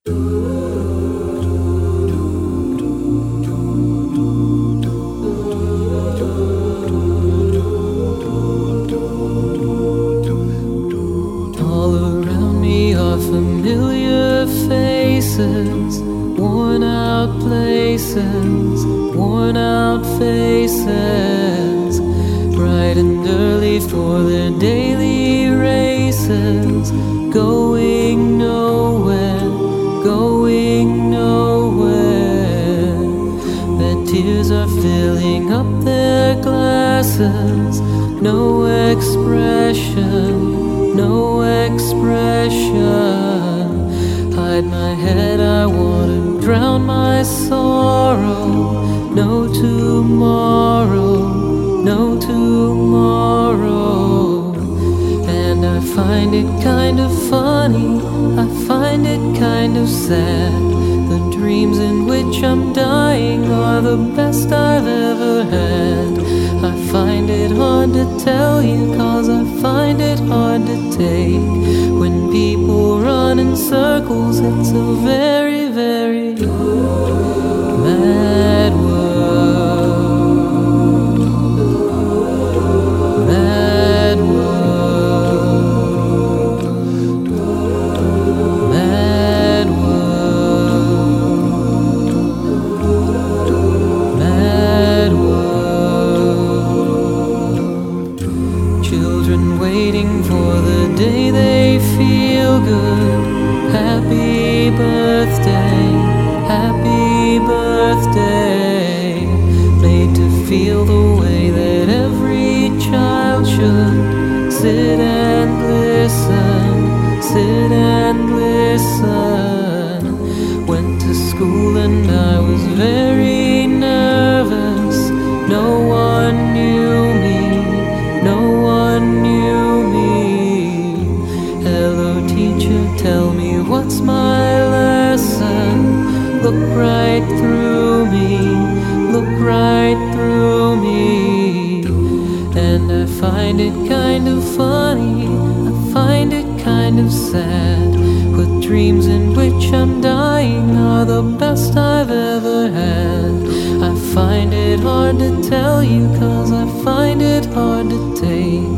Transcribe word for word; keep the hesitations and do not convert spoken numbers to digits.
All around me are familiar faces, worn out places, worn out faces, bright and early for their daily races, going nowhere, going nowhere. Their tears are filling up their glasses, no expression, no expression. Hide my head, I wanna drown my sorrow. No tomorrow, no tomorrow. And I find it kind of funny, I find it kind of sad. The dreams in which I'm dying are the best I've ever had. I find it hard to tell you, cause I find it hard to take. When people run in circles, it's a very, very mad world. Mad world. Mad world. Mad world. Children waiting for the day they feel good. Happy birthday, happy birthday. Made to feel the way that every child should. Sit and listen, sit and listen. Went to school and I was very nervous. No one knew me, no one knew me. Hello teacher, tell me what's my lesson? Look right through me, look right through me. And I find it kind of funny, I find it kind of sad. But dreams in which I'm dying are the best I've ever had. I find it hard to tell you, cause I find it hard to take.